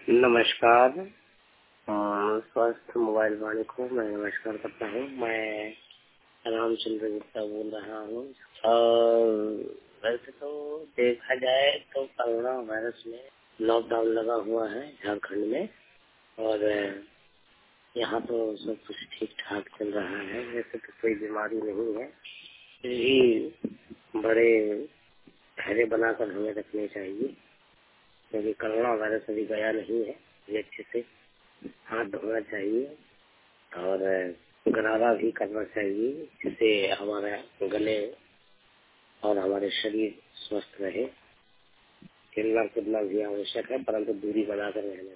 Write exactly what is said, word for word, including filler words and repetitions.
नमस्कार। अ, स्वस्थ मोबाइल वाले को मैं नमस्कार करता हूँ। मैं रामचंद्र गुप्ता बोल रहा हूँ। और वैसे तो देखा जाए तो कोरोना वायरस में लॉकडाउन लगा हुआ है झारखंड में, और यहाँ तो सब कुछ ठीक ठाक चल रहा है। वैसे तो कोई बीमारी नहीं है, फिर भी बड़े धैर्य बनाकर हमें रखने चाहिए, क्योंकि कोरोना वायरस अभी गया नहीं है। ये अच्छे से हाथ धोना चाहिए और गरारा भी करना चाहिए, जिससे हमारा गले और हमारे शरीर स्वस्थ रहे। खेलना कूदना भी आवश्यक है, परंतु दूरी बनाकर रहना चाहिए।